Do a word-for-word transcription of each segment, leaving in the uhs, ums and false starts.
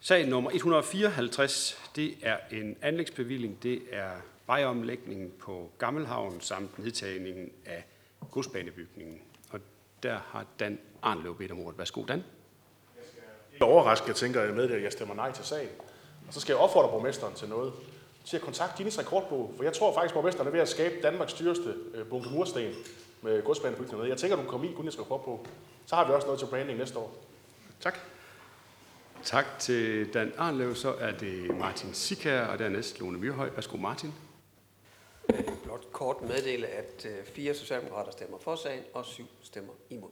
Sag nummer et hundrede og fireoghalvtreds, det er en anlægsbevilling. Det er vejomlægningen på Gammelhavn samt nedtagningen af godsbanebygningen. Og der har Dan Arnlev bedt om ordet. Værsgo, Dan. Jeg er overrasket, jeg tænker jeg med det, at jeg stemmer nej til sagen. Og så skal jeg opfordre borgmesteren til noget. Til at kontakte Guinness rekordbog, for jeg tror faktisk, at borgmesteren er ved at skabe Danmarks dyreste bunke mursten med godsbanebygninger. Jeg tænker, du kan komme i Guinness rekordbog. Så har vi også noget til branding næste år. Tak. Tak til Dan Arnlev. Så er det Martin Sikær, og dernæst Lone Myrhøj. Værsgo, Martin. Blot kort meddele, at fire socialdemokrater stemmer for sagen, og syv stemmer imod.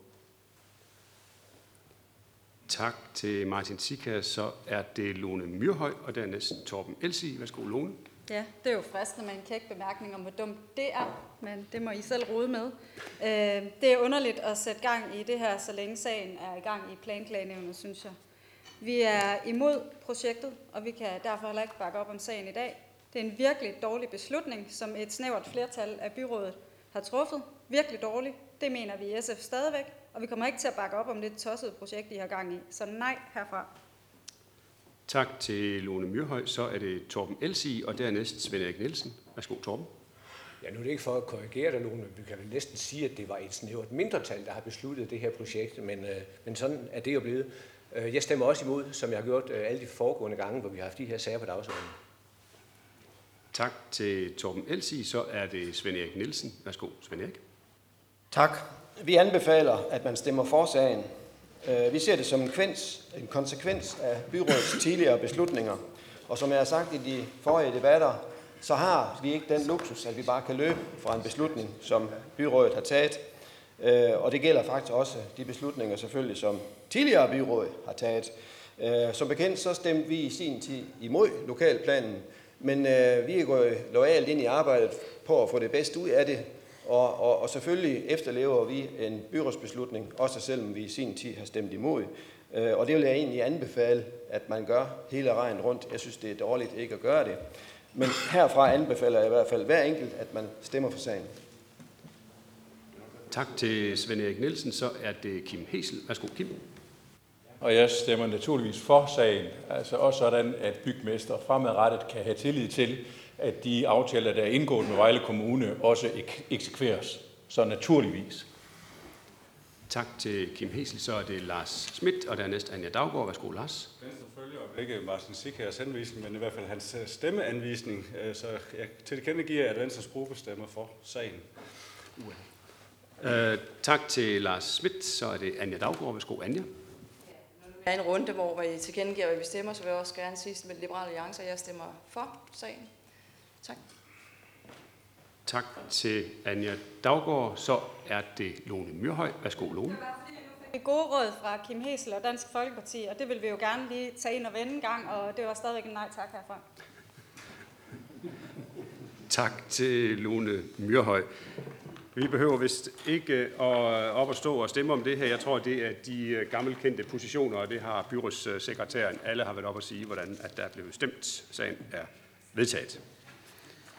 Tak til Martin Sikær. Så er det Lone Myrhøj, og dernæst Torben Elsi. Værsgo, Lone. Ja, det er jo fristende med en kæk bemærkning om, hvor dumt det er, men det må I selv rode med. Det er underligt at sætte gang i det her, så længe sagen er i gang i planklagenævnet, synes jeg. Vi er imod projektet, og vi kan derfor heller ikke bakke op om sagen i dag. Det er en virkelig dårlig beslutning, som et snævert flertal af byrådet har truffet. Virkelig dårlig. Det mener vi i S F stadigvæk, og vi kommer ikke til at bakke op om det tossede projekt, I har gang i. Så nej herfra. Tak til Lone Myrhøj. Så er det Torben Elsi, og dernæst Svend Erik Nielsen. Værsgo, Torben. Ja, nu er det ikke for at korrigere dig, Lone. Vi kan vel næsten sige, at det var et snævert mindretal, der har besluttet det her projekt, men, øh, men sådan er det jo blevet. Jeg stemmer også imod, som jeg har gjort alle de foregående gange, hvor vi har haft de her sager på dagsordenen. Tak til Torben Elsi. Så er det Svend Erik Nielsen. Værsgo, Svend Erik. Tak. Vi anbefaler, at man stemmer for sagen. Vi ser det som en, kvens, en konsekvens af byrådets tidligere beslutninger. Og som jeg har sagt i de forrige debatter, så har vi ikke den luksus, at vi bare kan løbe fra en beslutning, som byrådet har taget. Og det gælder faktisk også de beslutninger, selvfølgelig, som tidligere byråd har taget. Som bekendt, så stemte vi i sin tid imod lokalplanen, men vi er gået loyalt ind i arbejdet på at få det bedste ud af det, og, og, og selvfølgelig efterlever vi en byrådsbeslutning, også selvom vi i sin tid har stemt imod. Og det vil jeg egentlig anbefale, at man gør hele vejen rundt. Jeg synes, det er dårligt ikke at gøre det. Men herfra anbefaler jeg i hvert fald hver enkelt, at man stemmer for sagen. Tak til Svend Erik Nielsen. Så er det Kim Hesel. Værsgo, Kim. Og jeg stemmer naturligvis for sagen, altså også sådan, at bygmester fremadrettet kan have tillid til, at de aftaler, der er indgået med Vejle Kommune, også eksekveres. Så naturligvis. Tak til Kim Hesel. Så er det Lars Schmidt, og dernæst Anja Daugaard. Værsgo, Lars. Venstre følger ikke Martin Sikærs henvisning, men i hvert fald hans stemmeanvisning. Så jeg tilkendegiver, at Venstres gruppe stemmer for sagen. Uh, tak til Lars Schmidt. Så er det Anja Daugaard. Værsgo, Anja. Der er en runde, hvor vi tilkendegiver, hvad vi stemmer, så vil jeg også gerne sige med Liberale Alliance, at jeg stemmer for sagen. Tak. Tak til Anja Daugaard. Så er det Lone Myrhøj. Værsgo, Lone. Det er gode råd fra Kim Hesel og Dansk Folkeparti, og det vil vi jo gerne lige tage ind og vende en gang, og det var stadigvæk en nej tak herfra. Tak til Lone Myrhøj. Vi behøver vist ikke at op og stå og stemme om det her. Jeg tror, det er de gammelkendte positioner, og det har byrådssekretæren. Alle har været op at sige, hvordan at der er blevet stemt. Sagen er vedtaget.